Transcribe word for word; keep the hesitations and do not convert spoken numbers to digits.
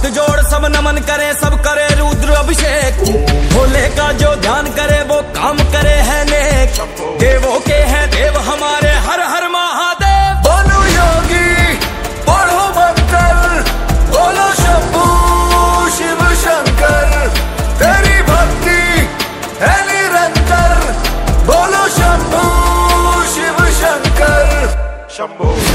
हाथ जोड़ सब नमन करे, सब करे रुद्र अभिषेक। भोले का जो ध्यान करे वो काम करे है नेक। देवों के हैं देव हमारे, हर हर महादेव। बोलो योगी पढ़ो मंत्र, बोलो शंभू शिव शंकर। तेरी भक्ति है निरंतर, बोलो शंभू शिव शंकर। शंभू